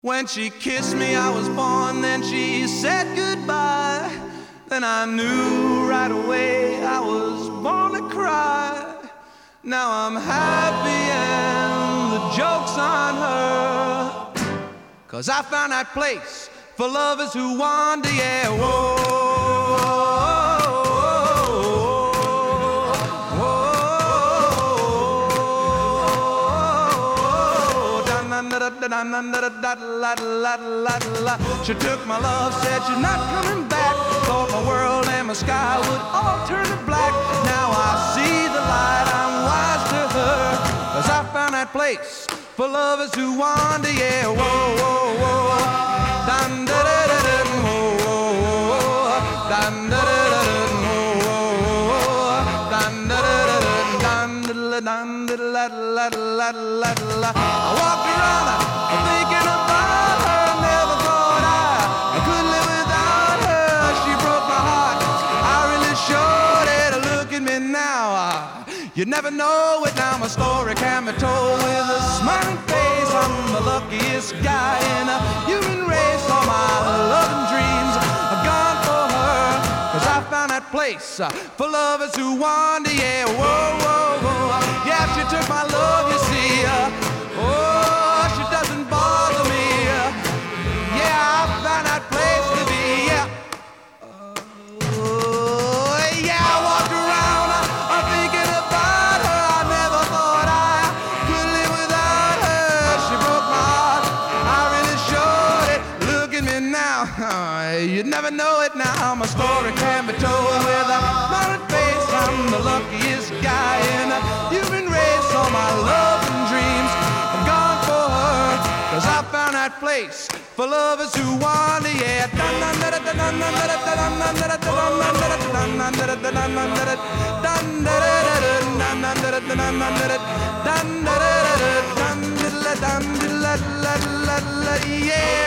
When she kissed me, I was born, then she said goodbye. Then I knew right away I was born to cry. Now I'm happy and the joke's on her, 'cause I found that place for lovers who wander, yeah, whoa. She took my love, said she's not coming back. Thought my world and my sky would all turn to black. Now I see the light, I'm wise to her, 'cause I found that place for lovers who wander, yeah, whoa, whoa, whoa. Dun da da da da, whoa, whoa, whoa. Dun da da da da, whoa, whoa, whoa. Dun da da da da, dun da da dun da la la la la la. I walked around thinking about her, never thought I could live without her. She broke my heart, I really showed it. Look at me now, you never know it. Now my story can be told with a smiling face. I'm the luckiest guy in a human race. All my love and dreams are gone for her, 'cause I found that place for lovers who wander, yeah, whoa, whoa, whoa. Yeah, she took my love, you see, oh, she doesn't bother me, yeah, I found that place to be, yeah. Oh, yeah, I walked around, I'm thinking about her. I never thought I could live without her. She broke my heart, I really showed it. Look at me now, you'd never know it now. My story can be told with a smiling face. I'm the luckiest guy in the human race. All my love and dreams are gone for her, 'cause I found that place for lovers who wander, yeah. Yeah.